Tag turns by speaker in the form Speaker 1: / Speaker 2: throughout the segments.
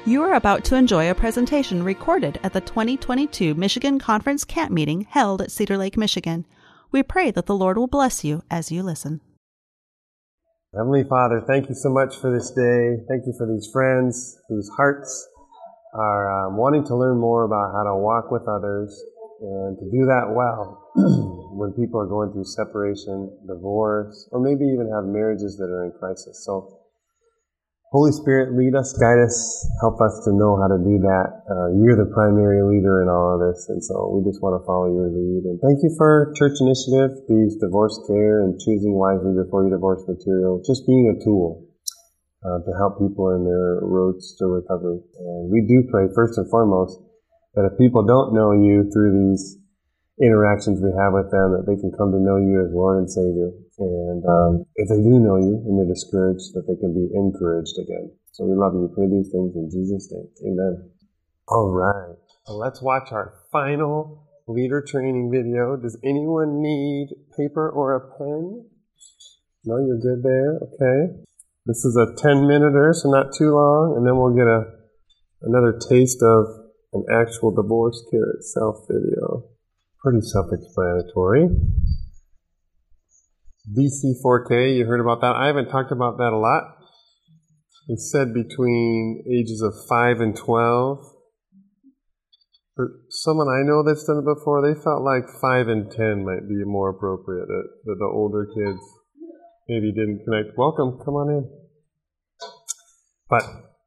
Speaker 1: You are about to enjoy a presentation recorded at the 2022 Michigan Conference Camp Meeting held at Cedar Lake, Michigan. We pray that the Lord will bless you as you listen.
Speaker 2: Heavenly Father, thank you so much for this day. Thank you for these friends whose hearts are wanting to learn more about how to walk with others and to do that well when people are going through separation, divorce, or maybe even have marriages that are in crisis. So, Holy Spirit, lead us, guide us, help us to know how to do that. You're the primary leader in all of this, and so we just want to follow your lead. And thank you for Church Initiative, these divorce care and choosing wisely before you divorce material, just being a tool to help people in their roads to recovery. And we do pray, first and foremost, that if people don't know you through these interactions we have with them, that they can come to know you as Lord and Savior. And if they do know you and they're discouraged, that they can be encouraged again. So we love you. We pray these things in Jesus' name. Amen. All right. So let's watch our final leader training video. Does anyone need paper or a pen? No, you're good there? Okay. This is a 10-minute-er, so not too long, and then we'll get another taste of an actual divorce care itself video. Pretty self-explanatory. DC4K, you heard about that. I haven't talked about that a lot. It said between ages of 5 and 12. For someone I know that's done it before, they felt like 5 and 10 might be more appropriate, that the older kids maybe didn't connect. Welcome, come on in. But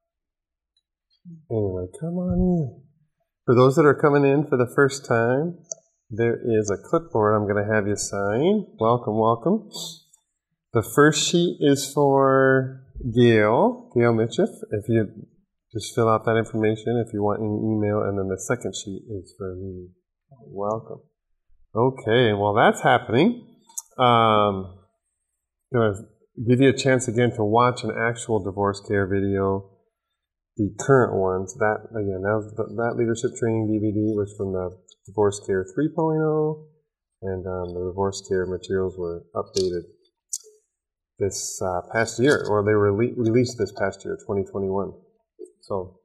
Speaker 2: anyway, come on in. For those that are coming in for the first time, there is a clipboard I'm going to have you sign. Welcome, welcome. The first sheet is for Gail Mitchell. If you just fill out that information if you want any email, and then the second sheet is for me. Welcome. Okay, well that's happening. Going to give you a chance again to watch an actual divorce care video. The current ones, that leadership training DVD was from the Divorce Care 3.0, and the Divorce Care materials were updated this past year, or they were released this past year, 2021. So,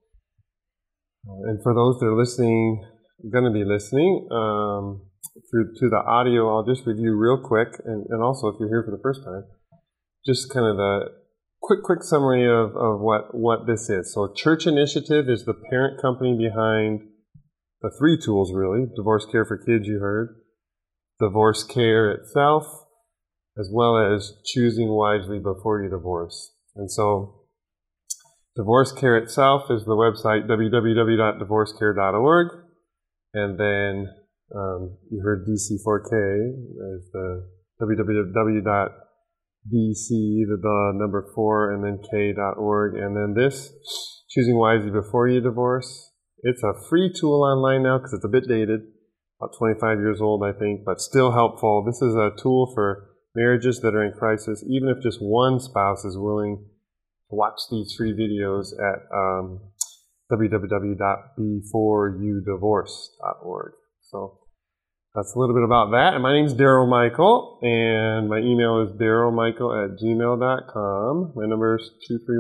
Speaker 2: and for those that are listening, going to be listening through to the audio, I'll just review real quick, and also if you're here for the first time, just kind of the quick summary of what this is. So Church Initiative is the parent company behind the three tools, really. Divorce Care for Kids, you heard. Divorce Care itself, as well as Choosing Wisely Before You Divorce. And so Divorce Care itself is the website www.divorcecare.org. And then you heard DC4K as the www.DC, the number 4, and then k.org. And then this, Choosing Wisely Before You Divorce, it's a free tool online now because it's a bit dated, about 25 years old, I think, but still helpful. This is a tool for marriages that are in crisis, even if just one spouse is willing to watch these free videos at www.beforeyoudivorce.org. So that's a little bit about that. And my name's Daryl Michael, and my email is darylmichael@gmail.com. My number is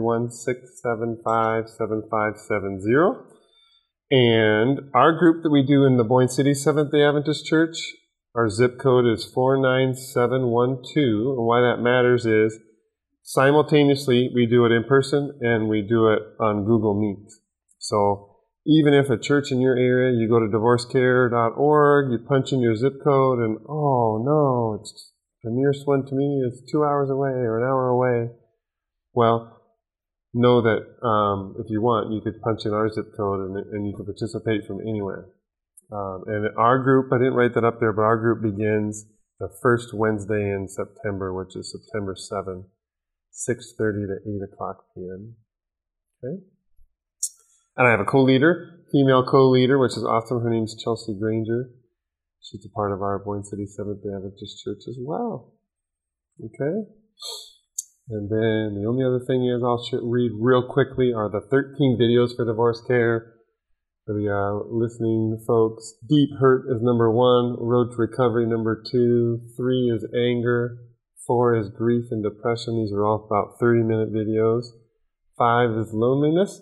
Speaker 2: 231-675-7570. And our group that we do in the Boyne City Seventh-day Adventist Church, our zip code is 49712. And why that matters is simultaneously we do it in person and we do it on Google Meet. So even if a church in your area, you go to divorcecare.org, you punch in your zip code, and oh no, it's the nearest one to me is 2 hours away or an hour away. Well, know that if you want, you could punch in our zip code and you can participate from anywhere. And our group, I didn't write that up there, but our group begins the first Wednesday in September, which is September 7th, 6:30 to 8 o'clock p.m. Okay? And I have a co-leader, female co-leader, which is awesome. Her name's Chelsea Granger. She's a part of our Boyne City Seventh-day Adventist Church as well. Okay? And then the only other thing is I'll read real quickly are the 13 videos for divorce care. For the listening folks, deep hurt is number 1, road to recovery number 2, 3 is anger, 4 is grief and depression. These are all about 30-minute videos. 5 is loneliness.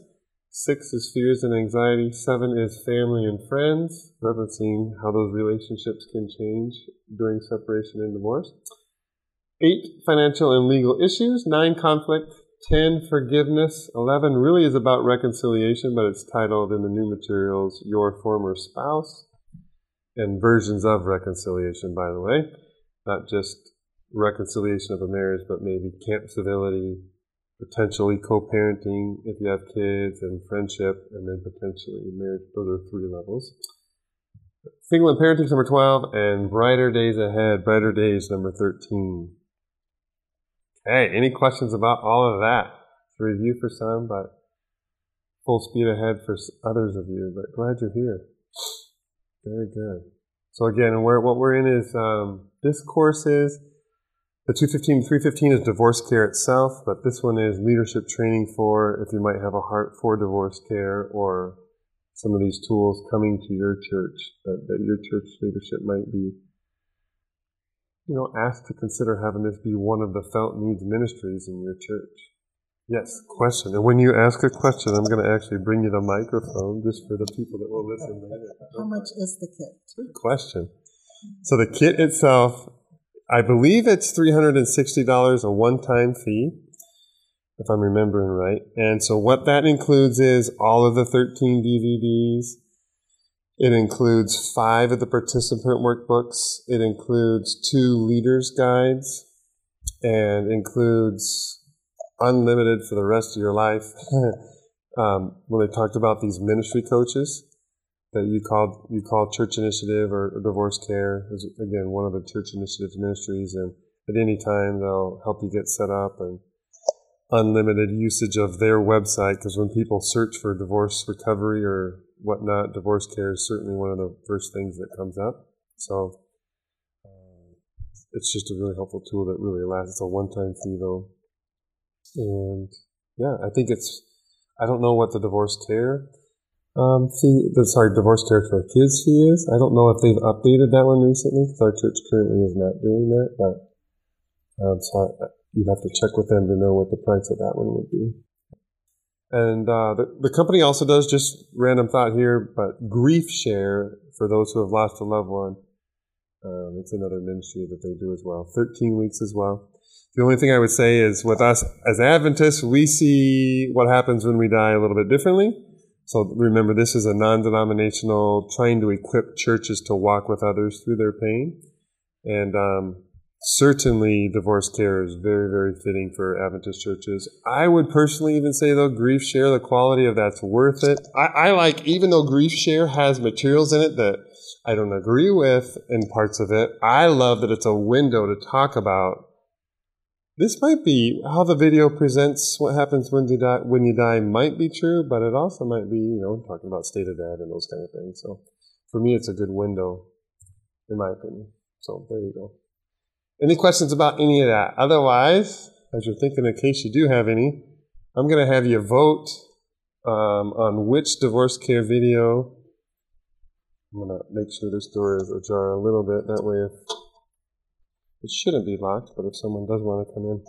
Speaker 2: 6 is fears and anxiety. 7 is family and friends, referencing how those relationships can change during separation and divorce. 8, financial and legal issues. 9, conflict. 10, forgiveness. 11 really is about reconciliation, but it's titled in the new materials, Your Former Spouse, and versions of reconciliation, by the way. Not just reconciliation of a marriage, but maybe camp civility, potentially co-parenting if you have kids, and friendship, and then potentially marriage. Those are 3 levels. Single and parenting is number 12, and brighter days ahead, brighter days, number 13. Okay, any questions about all of that? It's a review for some, but full speed ahead for others of you. But glad you're here. Very good. So again, what we're in is, this course is, the 215 to 315 is divorce care itself, but this one is leadership training for if you might have a heart for divorce care, or some of these tools coming to your church, that your church leadership might be asked to consider having this be one of the felt needs ministries in your church. Yes, question. And when you ask a question, I'm going to actually bring you the microphone just for the people that will listen later.
Speaker 3: How much is the kit?
Speaker 2: Good question. So the kit itself, I believe it's $360, a one-time fee, if I'm remembering right. And so what that includes is all of the 13 DVDs. It includes 5 of the participant workbooks. It includes 2 leaders' guides, and includes unlimited for the rest of your life. When they talked about these ministry coaches that you call Church Initiative or Divorce Care, is again one of the Church Initiative's ministries, and at any time they'll help you get set up, and unlimited usage of their website, because when people search for divorce recovery or whatnot, divorce care is certainly one of the first things that comes up. So it's just a really helpful tool that really lasts. It's a one-time fee though. And yeah, I think I don't know what the divorce care divorce care for kids fee is. I don't know if they've updated that one recently, because our church currently is not doing that, but so you'd have to check with them to know what the price of that one would be. And the company also does, just random thought here, but Grief Share for those who have lost a loved one. It's another ministry that they do as well. 13 weeks as well. The only thing I would say is with us as Adventists, we see what happens when we die a little bit differently. So remember, this is a non-denominational, trying to equip churches to walk with others through their pain. And certainly divorce care is very, very fitting for Adventist churches. I would personally even say, though, Grief Share, the quality of that's worth it. I like, even though Grief Share has materials in it that I don't agree with in parts of it, I love that it's a window to talk about. This might be how the video presents what happens when you die might be true, but it also might be, talking about state of death and those kind of things. So for me, it's a good window, in my opinion. So there you go. Any questions about any of that? Otherwise, as you're thinking, in case you do have any, I'm going to have you vote on which divorce care video. I'm going to make sure this door is ajar a little bit. That way, it shouldn't be locked, but if someone does want to come in.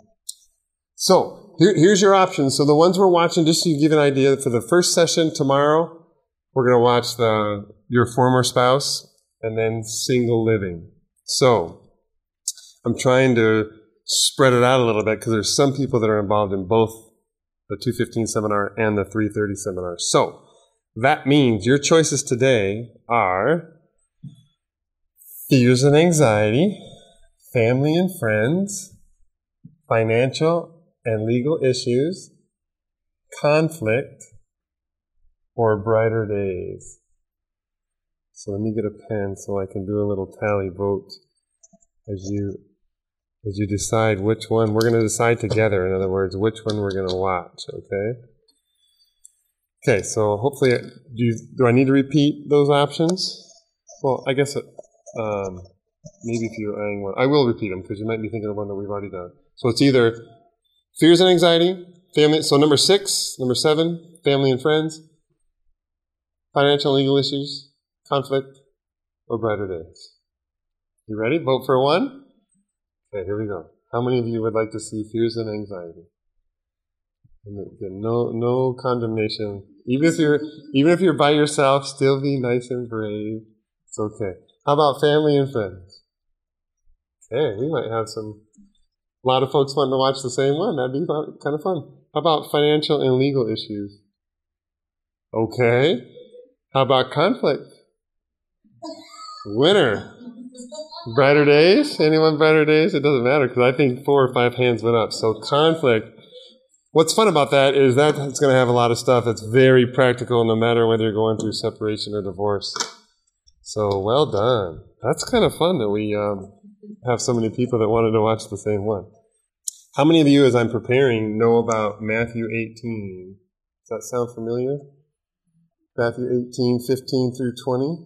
Speaker 2: So here's your options. So the ones we're watching, just so you give an idea, for the first session tomorrow, we're going to watch Your Former Spouse and then Single Living. So I'm trying to spread it out a little bit because there's some people that are involved in both the 215 seminar and the 330 seminar. So that means your choices today are fears and anxiety, family and friends, financial and legal issues, conflict, or brighter days. So let me get a pen so I can do a little tally vote as you decide which one. We're going to decide together, in other words, which one we're going to watch, okay? Okay, so hopefully, do I need to repeat those options? Well, I guess maybe if you're eyeing one. I will repeat them because you might be thinking of one that we've already done. So it's either fears and anxiety, family. So number 6, number 7, family and friends, financial and legal issues, conflict, or brighter days. You ready? Vote for one? Okay, here we go. How many of you would like to see fears and anxiety? And no condemnation. Even if you're by yourself, still be nice and brave. It's okay. How about family and friends? Okay, we might have a lot of folks wanting to watch the same one. That'd be kind of fun. How about financial and legal issues? Okay. How about conflict? Winner. Brighter days? Anyone brighter days? It doesn't matter because I think 4 or 5 hands went up. So conflict. What's fun about that is that it's going to have a lot of stuff that's very practical no matter whether you're going through separation or divorce. So well done. That's kind of fun that we have so many people that wanted to watch the same one. How many of you, as I'm preparing, know about Matthew 18? Does that sound familiar? Matthew 18, 15 through 20?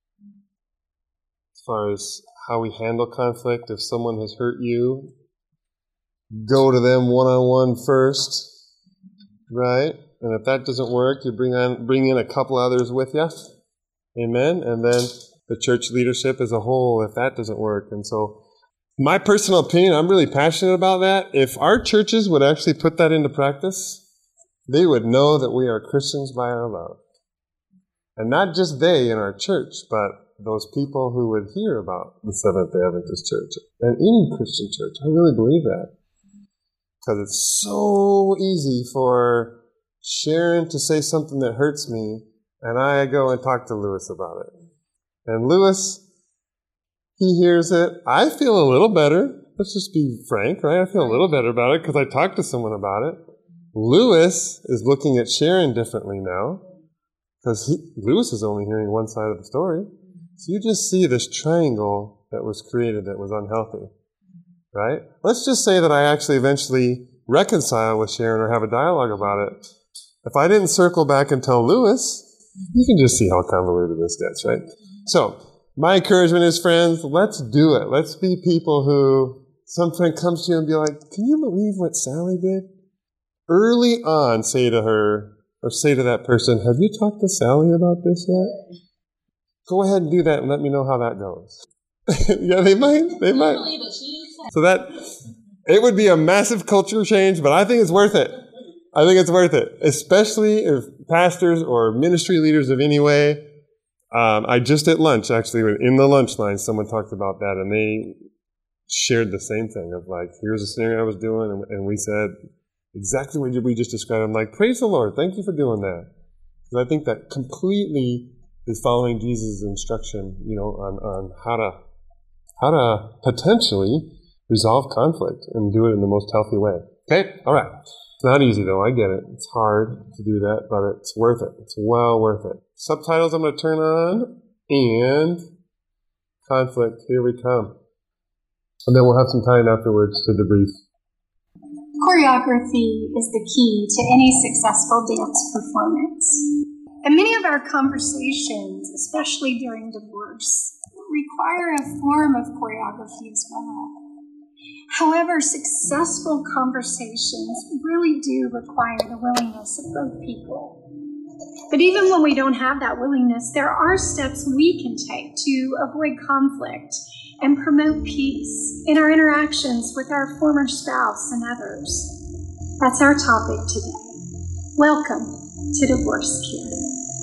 Speaker 2: As far as how we handle conflict, if someone has hurt you, go to them one-on-one first, right? And if that doesn't work, you bring in a couple others with you. Amen? And then the church leadership as a whole, if that doesn't work. And so, my personal opinion, I'm really passionate about that. If our churches would actually put that into practice, they would know that we are Christians by our love. And not just they in our church, but those people who would hear about the Seventh-day Adventist Church and any Christian church. I really believe that. Because it's so easy for Sharon to say something that hurts me, and I go and talk to Lewis about it. And Lewis, he hears it. I feel a little better. Let's just be frank, right? I feel a little better about it because I talked to someone about it. Lewis is looking at Sharon differently now because Lewis is only hearing one side of the story. So you just see this triangle that was created that was unhealthy, right? Let's just say that I actually eventually reconcile with Sharon or have a dialogue about it. If I didn't circle back and tell Lewis, you can just see how convoluted this gets, right? So, my encouragement is, friends, let's do it. Let's be people who, some friend comes to you and be like, can you believe what Sally did? Early on, say to her, or say to that person, have you talked to Sally about this yet? Go ahead and do that and let me know how that goes. Yeah, they might. So it would be a massive culture change, but I think it's worth it. I think it's worth it, especially if pastors or ministry leaders of any way. I just at lunch, actually, in the lunch line, someone talked about that, and they shared the same thing of like, here's a scenario I was doing, and we said exactly what we just described. I'm like, praise the Lord, thank you for doing that. Because I think that completely is following Jesus' instruction, on how to potentially resolve conflict and do it in the most healthy way. Okay? All right. It's not easy, though. I get it. It's hard to do that, but it's worth it. It's well worth it. Subtitles I'm going to turn on, and conflict. Here we come. And then we'll have some time afterwards to debrief.
Speaker 3: Choreography is the key to any successful dance performance. And many of our conversations, especially during divorce, require a form of choreography as well. However, successful conversations really do require the willingness of both people. But even when we don't have that willingness, there are steps we can take to avoid conflict and promote peace in our interactions with our former spouse and others. That's our topic today. Welcome to Divorce Care.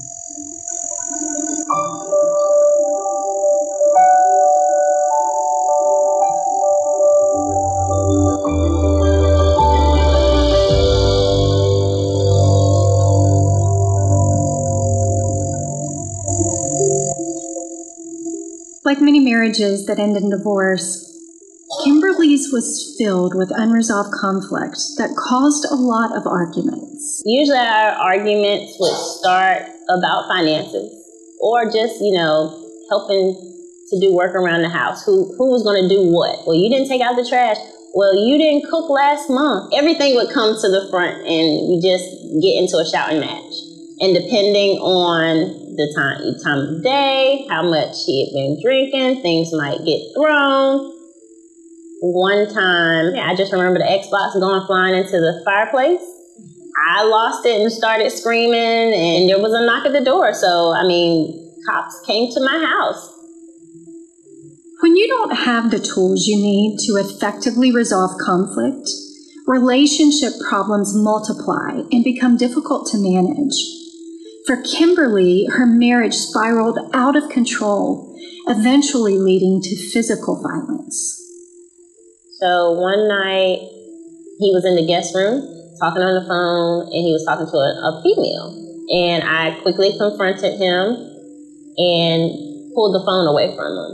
Speaker 3: Like many marriages that end in divorce, Kimberly's was filled with unresolved conflict that caused a lot of arguments.
Speaker 4: Usually our arguments would start about finances or just, helping to do work around the house. Who was going to do what? Well, you didn't take out the trash. Well, you didn't cook last month. Everything would come to the front and we just get into a shouting match. And depending on the time of day, how much he had been drinking, things might get thrown. One time, I just remember the Xbox going flying into the fireplace. I lost it and started screaming, and there was a knock at the door. So, cops came to my house.
Speaker 3: When you don't have the tools you need to effectively resolve conflict, relationship problems multiply and become difficult to manage. For Kimberly, her marriage spiraled out of control, eventually leading to physical violence.
Speaker 4: So one night, he was in the guest room talking on the phone, and he was talking to a female. And I quickly confronted him and pulled the phone away from him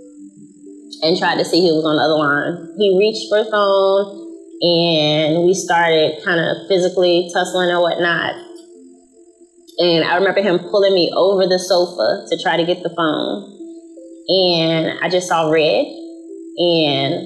Speaker 4: and tried to see who was on the other line. He reached for the phone, and we started kind of physically tussling and whatnot. And I remember him pulling me over the sofa to try to get the phone. And I just saw red, and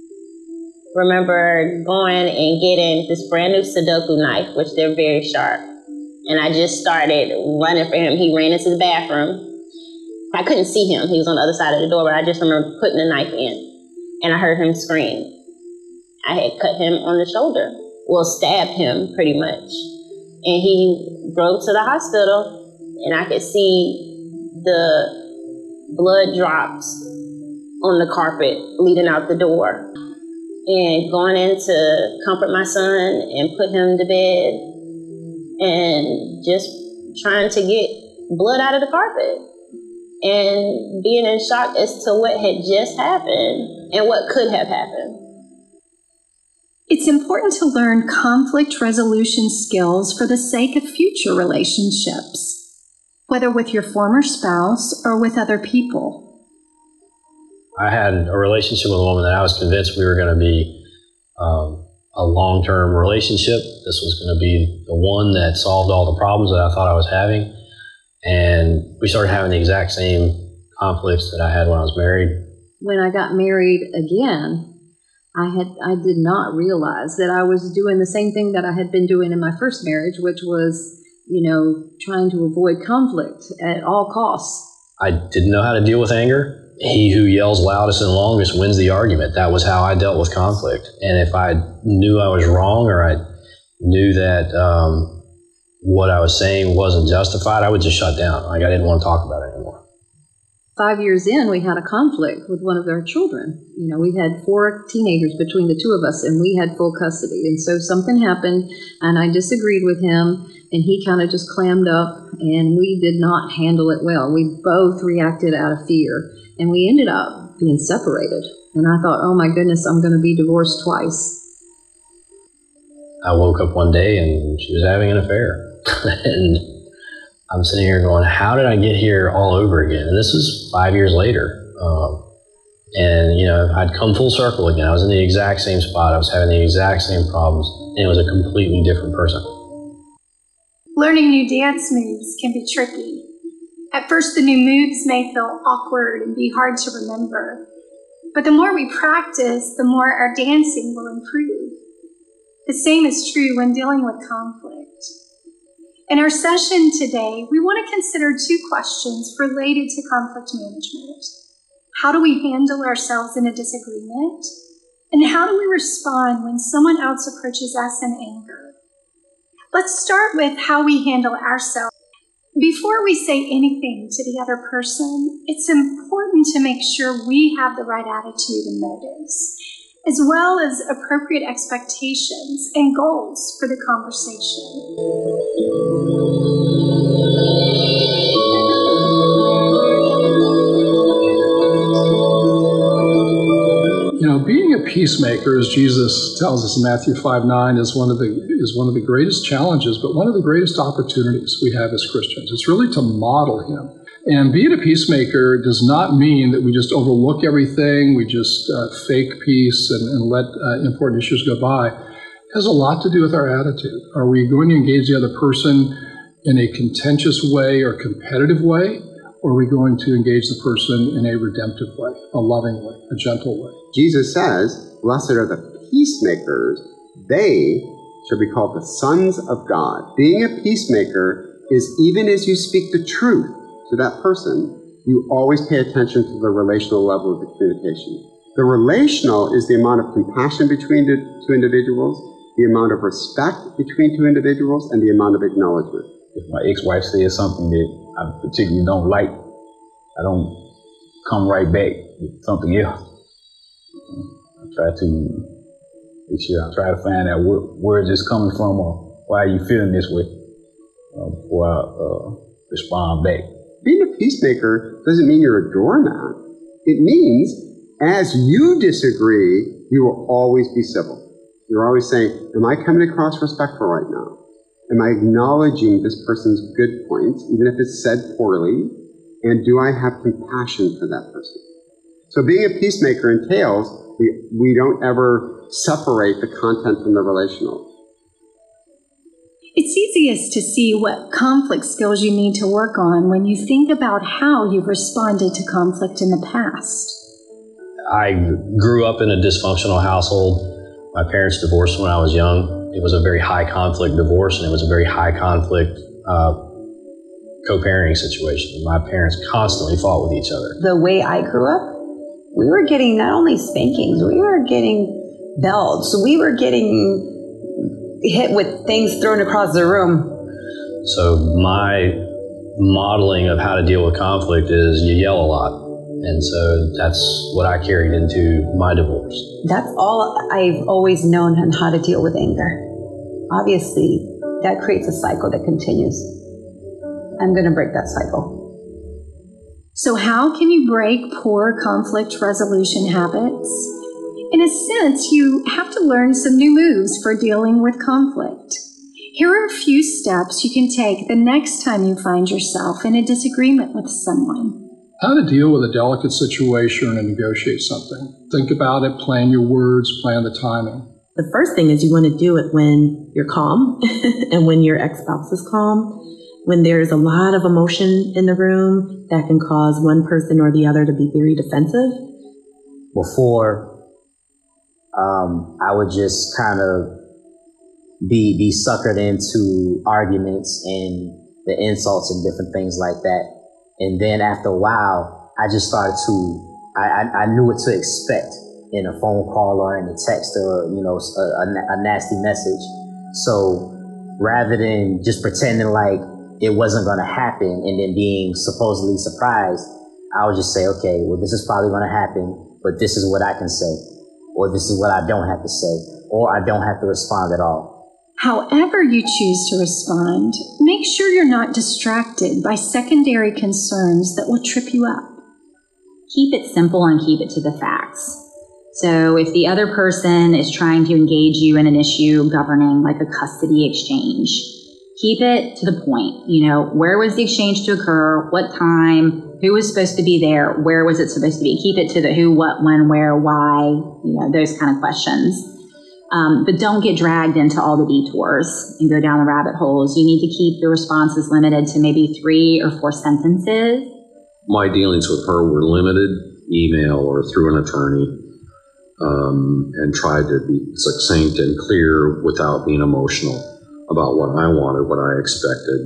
Speaker 4: remember going and getting this brand new Sudoku knife, which they're very sharp. And I just started running for him. He ran into the bathroom. I couldn't see him. He was on the other side of the door, but I just remember putting the knife in, and I heard him scream. I had cut him on the shoulder. Well, stabbed him pretty much. And he drove to the hospital, and I could see the blood drops on the carpet leading out the door. And going in to comfort my son and put him to bed and just trying to get blood out of the carpet and being in shock as to what had just happened and what could have happened.
Speaker 3: It's important to learn conflict resolution skills for the sake of future relationships, whether with your former spouse or with other people.
Speaker 5: I had a relationship with a woman that I was convinced we were going to be a long-term relationship. This was going to be the one that solved all the problems that I thought I was having. And we started having the exact same conflicts that I had when I was married.
Speaker 6: When I got married again, I did not realize that I was doing the same thing that I had been doing in my first marriage, which was, trying to avoid conflict at all costs. I
Speaker 5: didn't know how to deal with anger. He who yells loudest and longest wins the argument. That was how I dealt with conflict. And if I knew I was wrong, or I knew that what I was saying wasn't justified, I would just shut down. I didn't want to talk about it anymore.
Speaker 6: 5 years in, we had a conflict with one of our children. We had 4 teenagers between the two of us, and we had full custody. And so something happened, and I disagreed with him, and he kind of just clammed up, and we did not handle it well. We both reacted out of fear, and we ended up being separated. And I thought, oh my goodness, I'm going to be divorced twice.
Speaker 5: I woke up one day, and she was having an affair. And I'm sitting here going, how did I get here all over again? And this is 5 years later. I'd come full circle again. I was in the exact same spot. I was having the exact same problems. And it was a completely different person.
Speaker 3: Learning new dance moves can be tricky. At first, the new moves may feel awkward and be hard to remember. But the more we practice, the more our dancing will improve. The same is true when dealing with conflict. In our session today, we want to consider 2 questions related to conflict management. How do we handle ourselves in a disagreement? And how do we respond when someone else approaches us in anger? Let's start with how we handle ourselves. Before we say anything to the other person, it's important to make sure we have the right attitude and motives, as well as appropriate expectations and goals for the conversation.
Speaker 7: Being a peacemaker, as Jesus tells us in Matthew 5:9, is one of the greatest challenges, but one of the greatest opportunities we have as Christians. It's really to model him. And being a peacemaker does not mean that we just overlook everything, we just fake peace and let important issues go by. It has a lot to do with our attitude. Are we going to engage the other person in a contentious way or competitive way? Or are we going to engage the person in a redemptive way, a loving way, a gentle way?
Speaker 8: Jesus says, blessed are the peacemakers, they shall be called the sons of God. Being a peacemaker is even as you speak the truth to that person, you always pay attention to the relational level of the communication. The relational is the amount of compassion between the 2 individuals, the amount of respect between 2 individuals, and the amount of acknowledgement.
Speaker 9: If my ex-wife says something that I particularly don't like, I don't come right back with something else. I try to Make sure I try to find out where is this coming from or why are you feeling this way before I respond back.
Speaker 8: Being a peacemaker doesn't mean you're a doormat. It means as you disagree, you will always be civil. You're always saying, am I coming across respectful right now? Am I acknowledging this person's good points, even if it's said poorly? And do I have compassion for that person? So being a peacemaker entails we don't ever separate the content from the relational.
Speaker 3: It's easiest to see what conflict skills you need to work on when you think about how you've responded to conflict in the past.
Speaker 5: I grew up in a dysfunctional household. My parents divorced when I was young. It was a very high conflict divorce, and it was a very high conflict co-parenting situation. My parents constantly fought with each other.
Speaker 10: The way I grew up, we were getting not only spankings, we were getting belts. We were getting hit with things thrown across the room.
Speaker 5: So my modeling of how to deal with conflict is you yell a lot. And so that's what I carried into my divorce.
Speaker 10: That's all I've always known on how to deal with anger. Obviously, that creates a cycle that continues. I'm going to break that cycle.
Speaker 3: So how can you break poor conflict resolution habits? In a sense, you have to learn some new moves for dealing with conflict. Here are a few steps you can take the next time you find yourself in a disagreement with someone.
Speaker 7: How to deal with a delicate situation and negotiate something. Think about it, plan your words, plan the timing.
Speaker 11: The first thing is you want to do it when you're calm and when your ex-spouse is calm. When there's a lot of emotion in the room, that can cause one person or the other to be very defensive.
Speaker 12: Before, I would just kind of be suckered into arguments and the insults and different things like that. And then after a while, I just started I knew what to expect in a phone call or in a text or, a nasty message. So rather than just pretending like it wasn't going to happen and then being supposedly surprised, I would just say, okay, well, this is probably going to happen, but this is what I can say, or this is what I don't have to say, or I don't have to respond at all.
Speaker 3: However you choose to respond, make sure you're not distracted by secondary concerns that will trip you up.
Speaker 13: Keep it simple and keep it to the facts. So if the other person is trying to engage you in an issue governing like a custody exchange, keep it to the point. Where was the exchange to occur? What time? Who was supposed to be there? Where was it supposed to be? Keep it to the who, what, when, where, why, those kind of questions. But don't get dragged into all the detours and go down the rabbit holes. You need to keep your responses limited to maybe 3 or 4 sentences.
Speaker 14: My dealings with her were limited, email or through an attorney, and tried to be succinct and clear without being emotional about what I wanted, what I expected.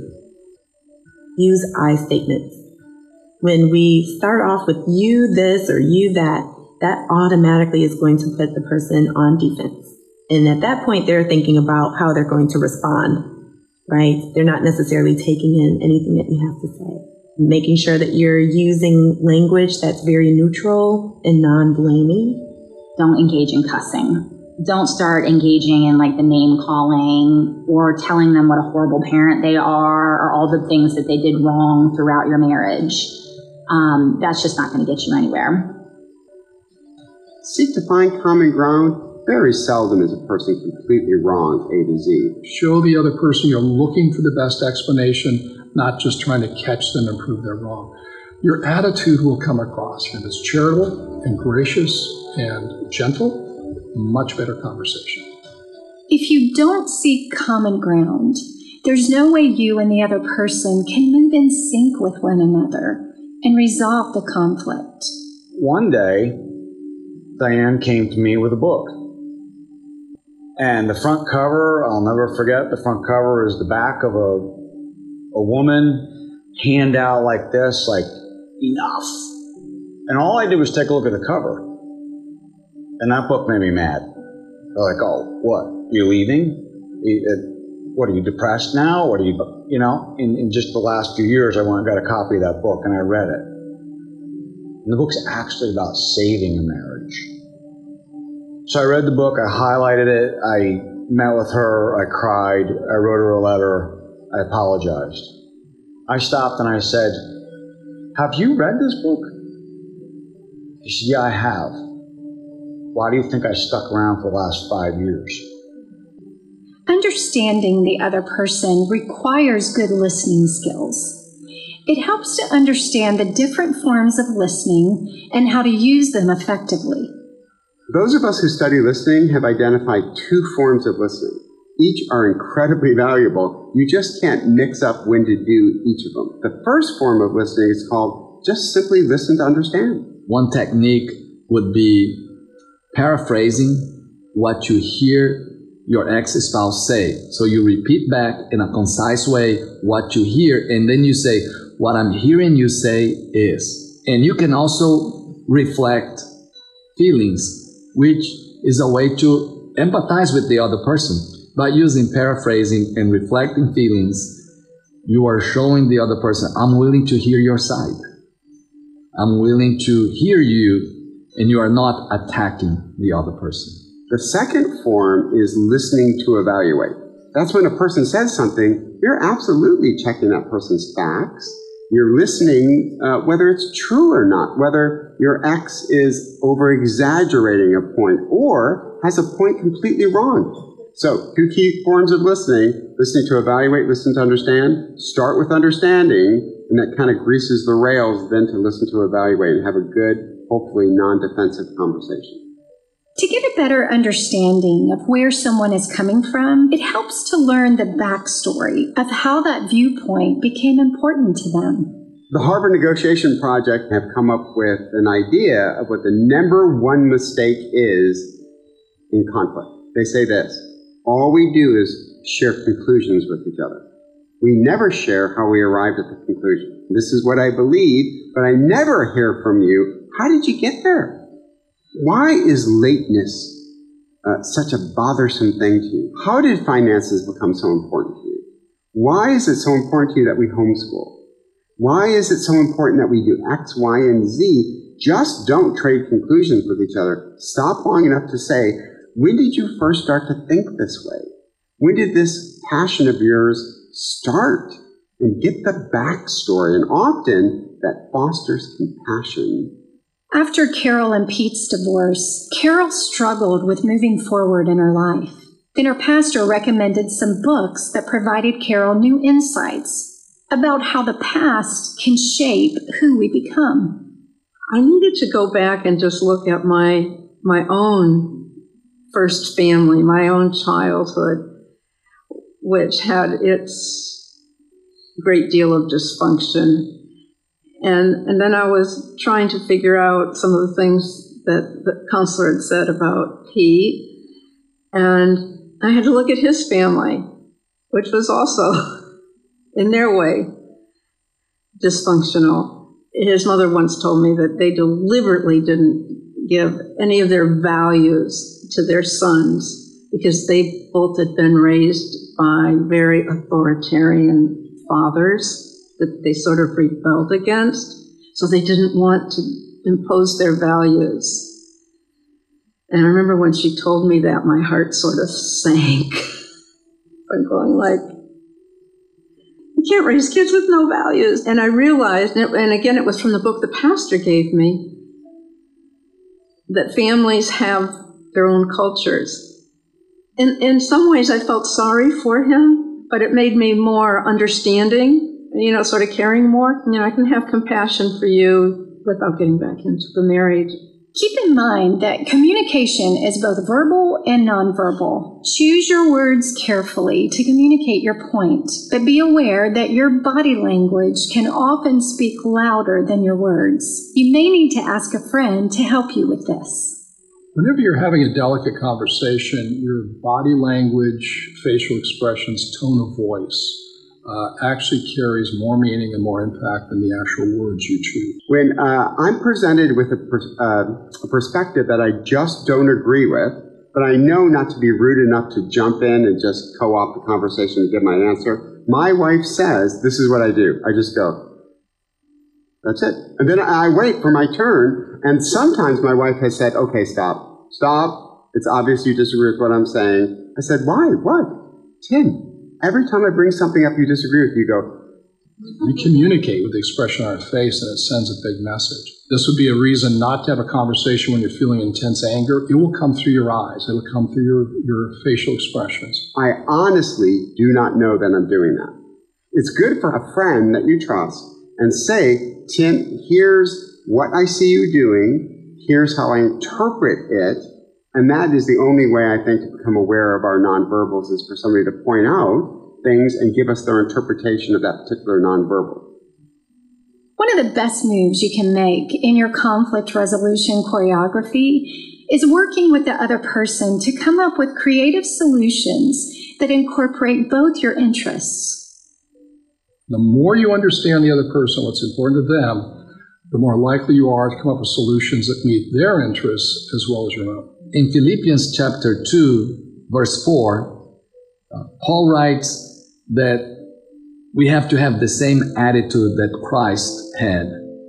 Speaker 11: Use I statements. When we start off with you this or you that automatically is going to put the person on defense. And at that point, they're thinking about how they're going to respond, right? They're not necessarily taking in anything that you have to say. Making sure that you're using language that's very neutral and non-blaming.
Speaker 13: Don't engage in cussing. Don't start engaging in like the name calling or telling them what a horrible parent they are or all the things that they did wrong throughout your marriage. That's just not going to get you anywhere.
Speaker 8: Seek to find common ground. Very seldom is a person completely wrong A to Z.
Speaker 7: Show the other person you're looking for the best explanation, not just trying to catch them and prove they're wrong. Your attitude will come across. If it's charitable and gracious and gentle, much better conversation.
Speaker 3: If you don't seek common ground, there's no way you and the other person can move in sync with one another and resolve the conflict.
Speaker 9: One day, Diane came to me with a book. And the front cover, I'll never forget, the front cover is the back of a woman, hand out like this, like, enough. And all I did was take a look at the cover. And that book made me mad. They're like, oh, what? You're leaving? What, are you depressed now? What are you, in just the last few years, I went and got a copy of that book and I read it. And the book's actually about saving a marriage. So I read the book, I highlighted it, I met with her, I cried, I wrote her a letter, I apologized. I stopped and I said, "Have you read this book?" She said, "Yeah, I have." "Why do you think I stuck around for the last 5 years?"
Speaker 3: Understanding the other person requires good listening skills. It helps to understand the different forms of listening and how to use them effectively.
Speaker 8: Those of us who study listening have identified 2 forms of listening. Each are incredibly valuable. You just can't mix up when to do each of them. The first form of listening is called just simply listen to understand.
Speaker 15: One technique would be paraphrasing what you hear your ex-spouse say. So you repeat back in a concise way what you hear, and then you say, "What I'm hearing you say is." And you can also reflect feelings, which is a way to empathize with the other person. By using paraphrasing and reflecting feelings, you are showing the other person, "I'm willing to hear your side. I'm willing to hear you," and you are not attacking the other person.
Speaker 8: The second form is listening to evaluate. That's when a person says something, you're absolutely checking that person's facts. You're listening whether it's true or not, whether your ex is over-exaggerating a point or has a point completely wrong. So 2 key forms of listening to evaluate, listen to understand. Start with understanding, and that kind of greases the rails then to listen to evaluate and have a good, hopefully non-defensive conversation.
Speaker 3: To get a better understanding of where someone is coming from, it helps to learn the backstory of how that viewpoint became important to them.
Speaker 8: The Harvard Negotiation Project have come up with an idea of what the number 1 mistake is in conflict. They say this: all we do is share conclusions with each other. We never share how we arrived at the conclusion. This is what I believe, but I never hear from you. How did you get there? Why is lateness such a bothersome thing to you? How did finances become so important to you? Why is it so important to you that we homeschool? Why is it so important that we do X, Y, and Z? Just don't trade conclusions with each other. Stop long enough to say, when did you first start to think this way? When did this passion of yours start? And get the backstory. And often that fosters compassion.
Speaker 3: After Carol and Pete's divorce, Carol struggled with moving forward in her life. Then her pastor recommended some books that provided Carol new insights about how the past can shape who we become.
Speaker 6: I needed to go back and just look at my own first family, my own childhood, which had its great deal of dysfunction. And then I was trying to figure out some of the things that the counselor had said about Pete. And I had to look at his family, which was also, in their way, dysfunctional. His mother once told me that they deliberately didn't give any of their values to their sons because they both had been raised by very authoritarian fathers that they sort of rebelled against, so they didn't want to impose their values. And I remember when she told me that, my heart sort of sank. I'm going like, you can't raise kids with no values. And I realized, and again, it was from the book the pastor gave me, that families have their own cultures. In some ways, I felt sorry for him, but it made me more understanding, sort of caring more. I can have compassion for you without getting back into the marriage.
Speaker 3: Keep in mind that communication is both verbal and nonverbal. Choose your words carefully to communicate your point, but be aware that your body language can often speak louder than your words. You may need to ask a friend to help you with this.
Speaker 7: Whenever you're having a delicate conversation, your body language, facial expressions, tone of voice actually carries more meaning and more impact than the actual words you choose.
Speaker 8: When I'm presented with a perspective that I just don't agree with, but I know not to be rude enough to jump in and just co-opt the conversation and give my answer, my wife says, this is what I do. I just go, that's it. And then I wait for my turn, and sometimes my wife has said, okay, stop. It's obvious you disagree with what I'm saying. I said, why? What? Tim, every time I bring something up you disagree with, you go,
Speaker 7: we communicate with the expression on our face, and it sends a big message. This would be a reason not to have a conversation when you're feeling intense anger. It will come through your eyes. It will come through your facial expressions.
Speaker 8: I honestly do not know that I'm doing that. It's good for a friend that you trust and say, Tim, here's what I see you doing. Here's how I interpret it. And that is the only way, I think, to become aware of our nonverbals is for somebody to point out things and give us their interpretation of that particular nonverbal.
Speaker 3: One of the best moves you can make in your conflict resolution choreography is working with the other person to come up with creative solutions that incorporate both your interests.
Speaker 7: The more you understand the other person, what's important to them, the more likely you are to come up with solutions that meet their interests as well as your own.
Speaker 15: In Philippians chapter 2, verse 4, Paul writes that we have to have the same attitude that Christ had.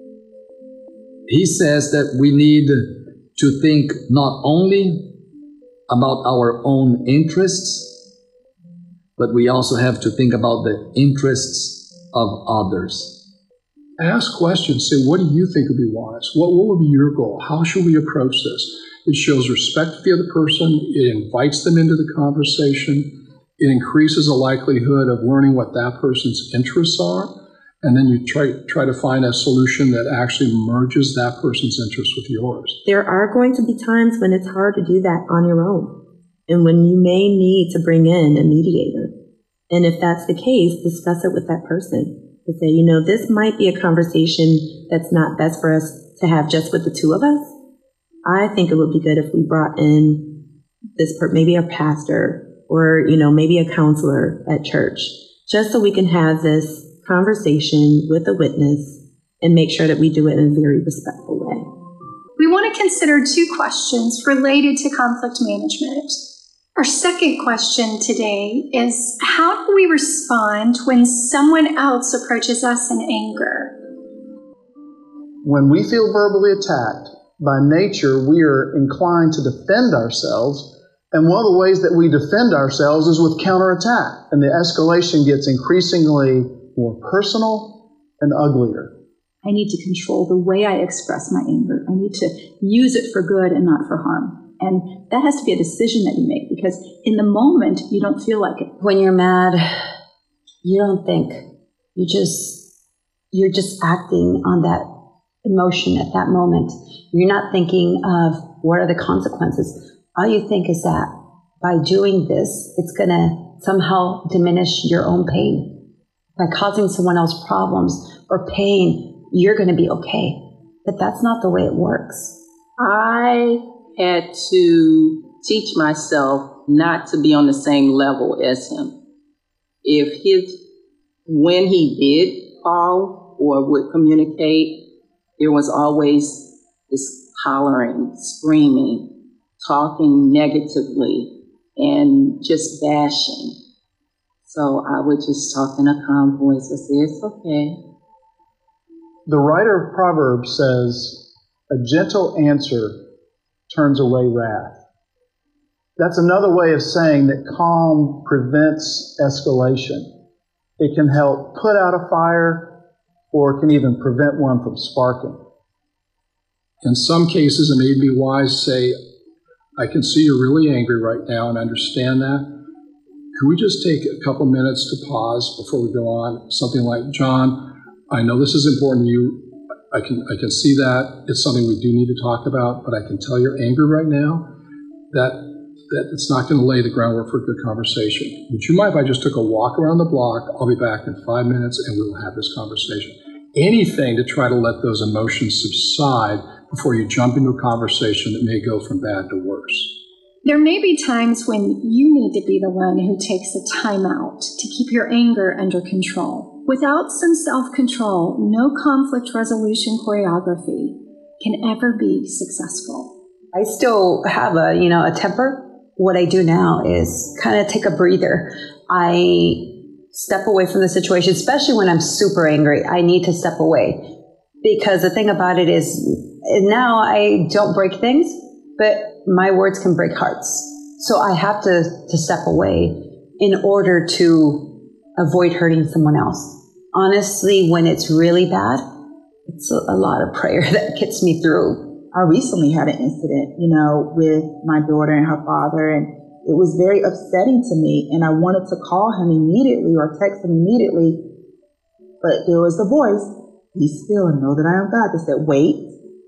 Speaker 15: He says that we need to think not only about our own interests, but we also have to think about the interests of others.
Speaker 7: Ask questions. Say, what do you think would be wise? What would be your goal? How should we approach this? It shows respect for the other person. It invites them into the conversation. It increases the likelihood of learning what that person's interests are, and then you try to find a solution that actually merges that person's interests with yours.
Speaker 11: There are going to be times when it's hard to do that on your own, and when you may need to bring in a mediator. And if that's the case, discuss it with that person. To say, this might be a conversation that's not best for us to have just with the two of us. I think it would be good if we brought in maybe a pastor, or, maybe a counselor at church, just so we can have this conversation with a witness and make sure that we do it in a very respectful way.
Speaker 3: We want to consider 2 questions related to conflict management. Our second question today is, how do we respond when someone else approaches us in anger?
Speaker 16: When we feel verbally attacked, by nature, we are inclined to defend ourselves. And one of the ways that we defend ourselves is with counterattack. And the escalation gets increasingly more personal and uglier.
Speaker 17: I need to control the way I express my anger. I need to use it for good and not for harm. And that has to be a decision that you make, because in the moment, you don't feel like it.
Speaker 10: When you're mad, you don't think. You're just acting on that emotion at that moment. You're not thinking of what are the consequences. All you think is that by doing this, it's going to somehow diminish your own pain. By causing someone else problems or pain, you're going to be okay. But that's not the way it works.
Speaker 18: I had to teach myself not to be on the same level as him. When he did call or would communicate, there was always this hollering, screaming, talking negatively, and just bashing. So I would just talk in a calm voice and say, it's okay.
Speaker 16: The writer of Proverbs says, a gentle answer turns away wrath. That's another way of saying that calm prevents escalation. It can help put out a fire, or it can even prevent one from sparking.
Speaker 7: In some cases, it may be wise to say, I can see you're really angry right now and understand that. Could we just take a couple minutes to pause before we go on? Something like, John, I know this is important to you. I can see that. It's something we do need to talk about, but I can tell you're angry right now. That it's not going to lay the groundwork for a good conversation. Would you mind if I just took a walk around the block? I'll be back in 5 minutes and we'll have this conversation. Anything to try to let those emotions subside before you jump into a conversation that may go from bad to worse.
Speaker 3: There may be times when you need to be the one who takes a time out to keep your anger under control. Without some self-control, no conflict resolution choreography can ever be successful.
Speaker 10: I still have a temper. What I do now is kind of take a breather. I step away from the situation, especially when I'm super angry. I need to step away because the thing about it is now I don't break things, but my words can break hearts. So I have to step away in order to avoid hurting someone else. Honestly, when it's really bad, it's a lot of prayer that gets me through.
Speaker 19: I recently had an incident, with my daughter and her father, and it was very upsetting to me, and I wanted to call him immediately or text him immediately, but there was a voice, "Be still and know that I am God," that said, "Wait,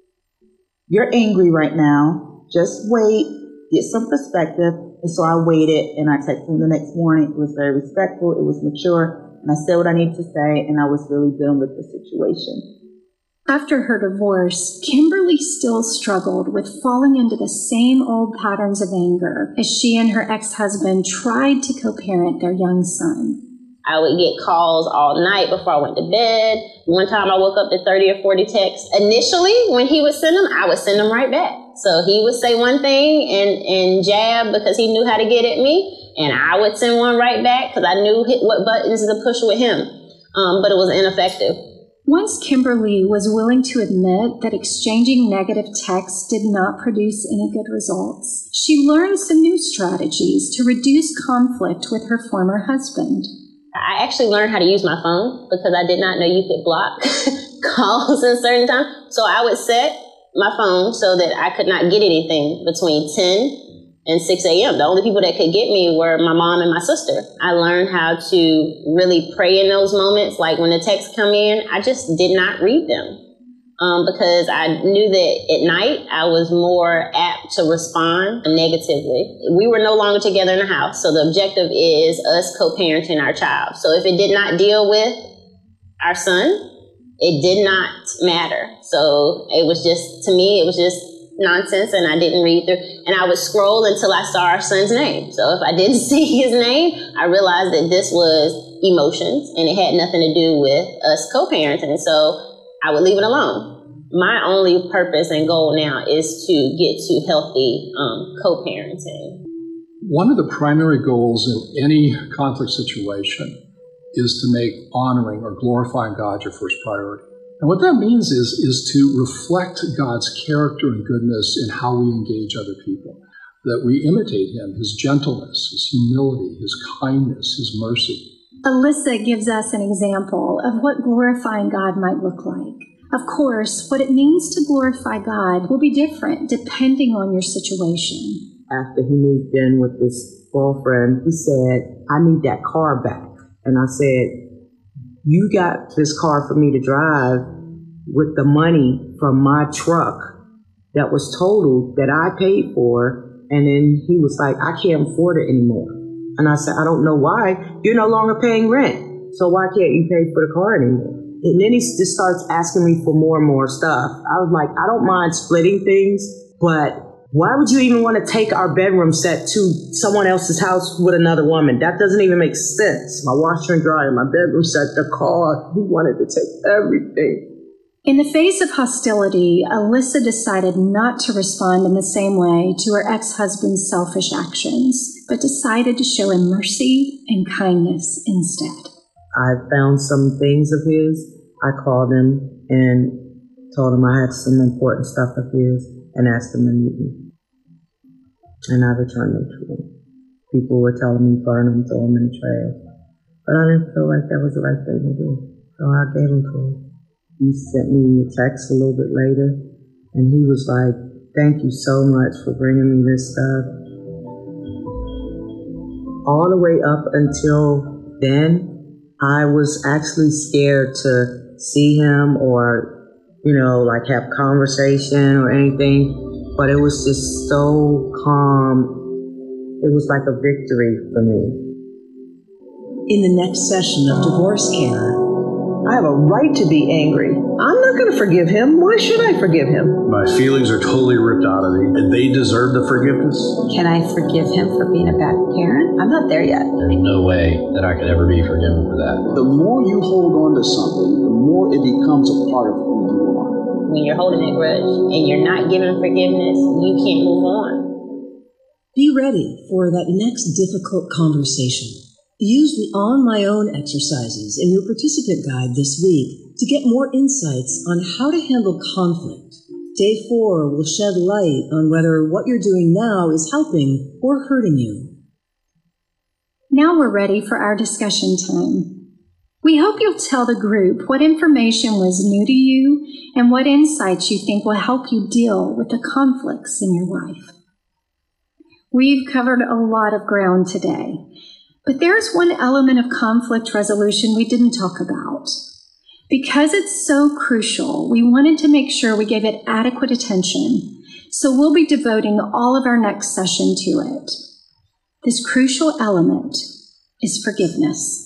Speaker 19: you're angry right now, just wait, get some perspective." And so I waited, and I texted him the next morning. It was very respectful, it was mature, and I said what I needed to say, and I was really dealing with the situation.
Speaker 3: After her divorce, Kimberly still struggled with falling into the same old patterns of anger as she and her ex-husband tried to co-parent their young son.
Speaker 4: I would get calls all night before I went to bed. One time I woke up to 30 or 40 texts. Initially, when he would send them, I would send them right back. So he would say one thing and jab because he knew how to get at me, and I would send one right back because I knew what buttons to push with him, but it was ineffective.
Speaker 3: Once Kimberly was willing to admit that exchanging negative texts did not produce any good results, she learned some new strategies to reduce conflict with her former husband.
Speaker 4: I actually learned how to use my phone because I did not know you could block calls in certain times. So I would set my phone so that I could not get anything between 10 and 6 a.m. The only people that could get me were my mom and my sister. I learned how to really pray in those moments. Like when the texts come in, I just did not read them because I knew that at night I was more apt to respond negatively. We were no longer together in the house, so the objective is us co-parenting our child. So if it did not deal with our son, it did not matter. So it was just, to me, it was just nonsense, and I didn't read through, and I would scroll until I saw our son's name. So if I didn't see his name, I realized that this was emotions and it had nothing to do with us co-parenting. So I would leave it alone. My only purpose and goal now is to get to healthy co-parenting.
Speaker 7: One of the primary goals in any conflict situation is to make honoring or glorifying God your first priority. And what that means is to reflect God's character and goodness in how we engage other people, that we imitate Him, His gentleness, His humility, His kindness, His mercy.
Speaker 3: Alyssa gives us an example of what glorifying God might look like. Of course, what it means to glorify God will be different depending on your situation.
Speaker 20: After he moved in with this girlfriend, he said, "I need that car back." And I said, "You got this car for me to drive with the money from my truck that was totaled that I paid for." And then he was like, "I can't afford it anymore." And I said, "I don't know why. You're no longer paying rent. So why can't you pay for the car anymore?" And then he just starts asking me for more and more stuff. I was like, I don't mind splitting things, but why would you even want to take our bedroom set to someone else's house with another woman? That doesn't even make sense. My washer and dryer, my bedroom set, the car. He wanted to take everything.
Speaker 3: In the face of hostility, Alyssa decided not to respond in the same way to her ex-husband's selfish actions, but decided to show him mercy and kindness instead.
Speaker 20: I found some things of his. I called him and told him I had some important stuff of his and asked him to meet me. And I returned them to him. People were telling me burn them, throw them in the trash. But I didn't feel like that was the right thing to do. So I gave them to him. He sent me a text a little bit later, and he was like, "Thank you so much for bringing me this stuff." All the way up until then, I was actually scared to see him or, like have conversation or anything, but it was just so calm. It was like a victory for me.
Speaker 21: In the next session of Divorce Care,
Speaker 22: I have a right to be angry. I'm not going to forgive him. Why should I forgive him?
Speaker 14: My feelings are totally ripped out of me, and they deserve the forgiveness.
Speaker 10: Can I forgive him for being a bad parent? I'm not there yet.
Speaker 5: There's no way that I could ever be forgiven for that.
Speaker 23: The more you hold on to something, the more it becomes a part of who you are.
Speaker 4: When you're holding that grudge and you're not giving forgiveness, you can't move on.
Speaker 21: Be ready for that next difficult conversation. Use the On My Own exercises in your participant guide this week to get more insights on how to handle conflict. Day 4 will shed light on whether what you're doing now is helping or hurting you.
Speaker 3: Now we're ready for our discussion time. We hope you'll tell the group what information was new to you and what insights you think will help you deal with the conflicts in your life. We've covered a lot of ground today, but there's one element of conflict resolution we didn't talk about. Because it's so crucial, we wanted to make sure we gave it adequate attention, so we'll be devoting all of our next session to it. This crucial element is forgiveness.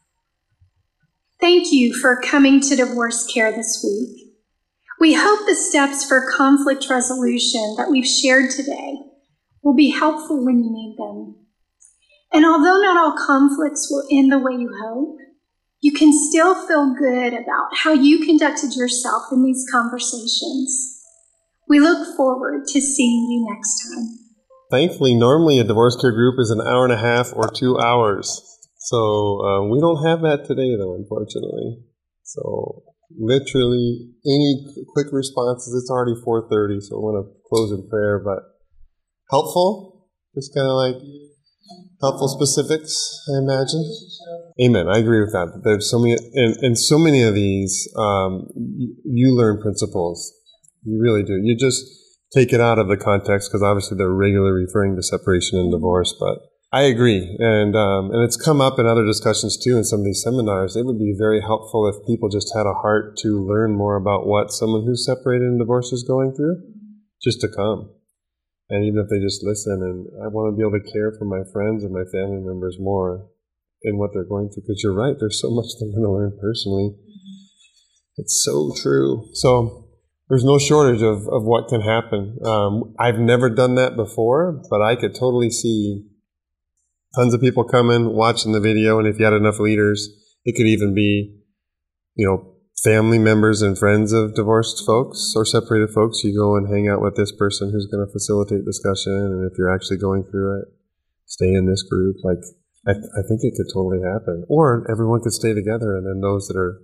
Speaker 3: Thank you for coming to Divorce Care this week. We hope the steps for conflict resolution that we've shared today will be helpful when you need them. And although not all conflicts will end the way you hope, you can still feel good about how you conducted yourself in these conversations. We look forward to seeing you next time.
Speaker 1: Thankfully, normally a divorce care group is an hour and a half or 2 hours. So we don't have that today, though, unfortunately. So literally any quick responses, it's already 4:30, so we're going to close in prayer. But helpful, just kind of like helpful specifics, I imagine. Amen. I agree with that. There's so many, and so many of these, you learn principles. You really do. You just take it out of the context because obviously they're regularly referring to separation and divorce. But I agree, and it's come up in other discussions too in some of these seminars. It would be very helpful if people just had a heart to learn more about what someone who's separated and divorced is going through, just to come. And even if they just listen, and I want to be able to care for my friends and my family members more in what they're going through, because you're right, there's so much they're going to learn personally. It's so true. So there's no shortage of what can happen. I've never done that before, but I could totally see tons of people coming, watching the video, and if you had enough leaders, it could even be, family members and friends of divorced folks or separated folks. You go and hang out with this person who's going to facilitate discussion, and if you're actually going through it, stay in this group. Like, I think it could totally happen. Or everyone could stay together, and then those that are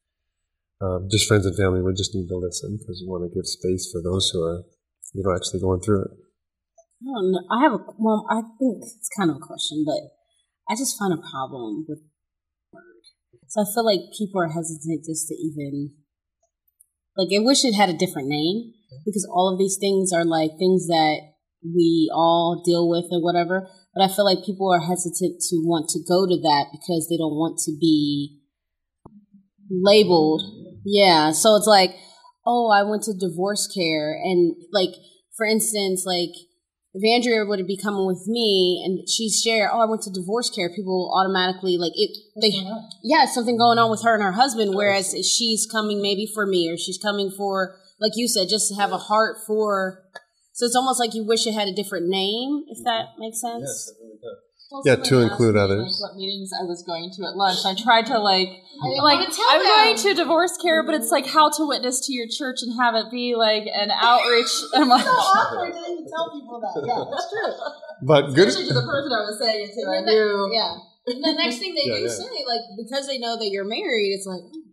Speaker 1: just friends and family would just need to listen, because you want to give space for those who are, actually going through it.
Speaker 4: I don't know. I think it's kind of a question, but I just find a problem with word. So I feel like people are hesitant just to even, I wish it had a different name, because all of these things are like things that we all deal with or whatever. But I feel like people are hesitant to want to go to that because they don't want to be labeled. Yeah. So it's like, oh, I went to divorce care. And for instance, if Andrea would be coming with me and she's share, I went to divorce care, people automatically it's something going on with her and her husband, whereas she's coming maybe for me, or she's coming for, like you said, just to have a heart for. So it's almost like you wish it had a different name, if that makes sense.
Speaker 1: Yes, it really does. Yeah, to include others.
Speaker 2: What meetings I was going to at lunch. I tried to I'm going to divorce care, but it's how to witness to your church and have it be an outreach. And I'm
Speaker 19: It's so awkward to even tell people that. Yeah, that's true.
Speaker 1: But good.
Speaker 2: Especially to the person I was saying it to. I knew.
Speaker 4: Yeah. And the next thing they do say, because they know that you're married, it's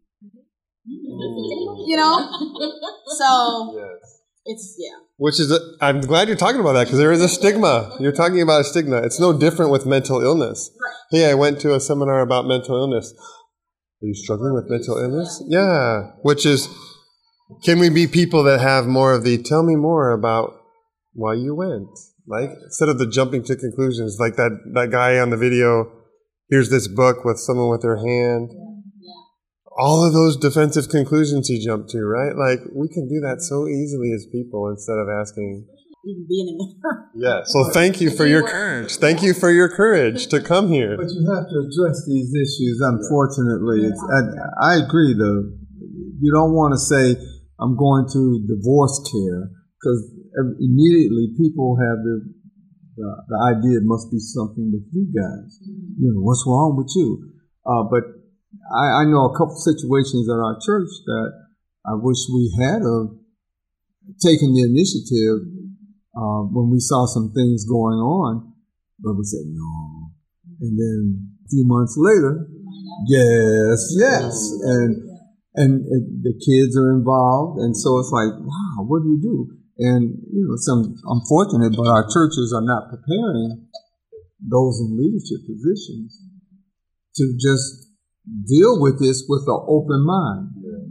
Speaker 4: so it's,
Speaker 1: Which is, I'm glad you're talking about that, because there is a stigma. You're talking about a stigma. It's no different with mental illness. Right. Hey, I went to a seminar about mental illness. Are you struggling with mental illness? Yeah. Which is, can we be people that have more of the, tell me more about why you went? Instead of the jumping to conclusions, like that guy on the video, here's this book with someone with their hand. All of those defensive conclusions he jumped to, right? We can do that so easily as people instead of asking.
Speaker 4: Even being in the room.
Speaker 1: Yeah. So thank you for your courage. Thank you for your courage to come here.
Speaker 12: But you have to address these issues. Unfortunately, I agree. Though you don't want to say I'm going to divorce care, because immediately people have the idea it must be something with you guys. What's wrong with you? But I know a couple situations at our church that I wish we had taken the initiative when we saw some things going on, but we said no. And then a few months later, yes. And the kids are involved, and so it's like, wow, what do you do? And, it's unfortunate, but our churches are not preparing those in leadership positions to just deal with this with an open mind.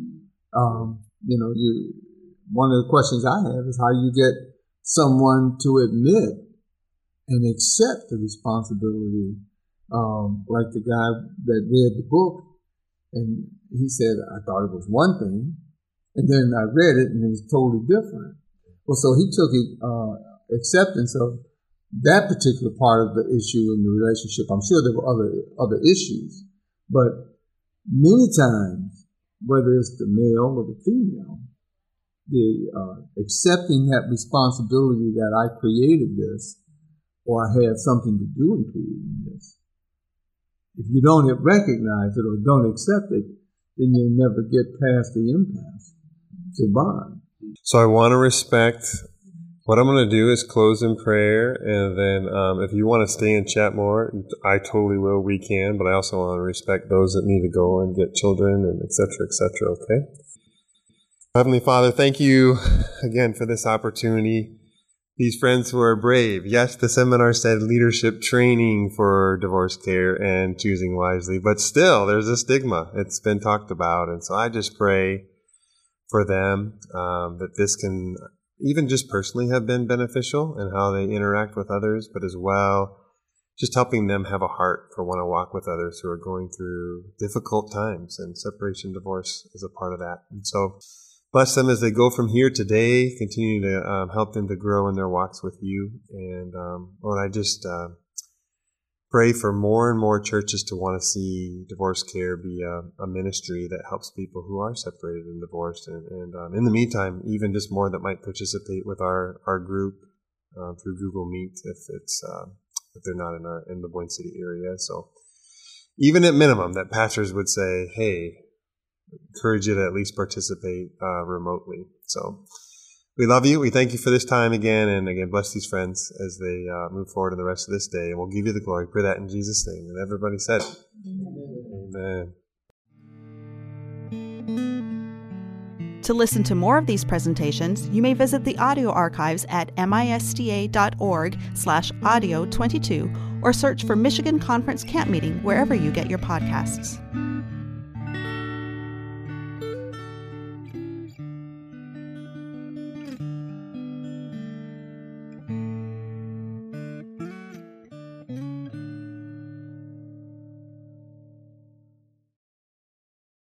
Speaker 12: One of the questions I have is how you get someone to admit and accept the responsibility, like the guy that read the book, and he said, I thought it was one thing, and then I read it and it was totally different. Well, so he took acceptance of that particular part of the issue in the relationship. I'm sure there were other issues, but many times, whether it's the male or the female, the accepting that responsibility that I created this, or I had something to do in creating this. If you don't recognize it or don't accept it, then you'll never get past the impasse to bond.
Speaker 1: So I want to respect. What I'm going to do is close in prayer, and then if you want to stay and chat more, I totally will. We can, but I also want to respect those that need to go and get children and et cetera, okay? Heavenly Father, thank you again for this opportunity. These friends who are brave. Yes, the seminar said leadership training for divorce care and choosing wisely, but still there's a stigma. It's been talked about. And so I just pray for them that this can even just personally have been beneficial in how they interact with others, but as well just helping them have a heart for want to walk with others who are going through difficult times, and separation, divorce is a part of that. And so bless them as they go from here today. Continue to help them to grow in their walks with you. And Lord, I just pray for more and more churches to want to see divorce care be a ministry that helps people who are separated and divorced. And in the meantime, even just more that might participate with our group through Google Meet if they're not in the Boyne City area. So even at minimum, that pastors would say, hey, encourage you to at least participate remotely. So we love you. We thank you for this time again. And again, bless these friends as they move forward in the rest of this day. And we'll give you the glory. Pray that in Jesus' name. And everybody said, Amen.
Speaker 6: To listen to more of these presentations, you may visit the audio archives at misda.org/audio22 or search for Michigan Conference Camp Meeting wherever you get your podcasts.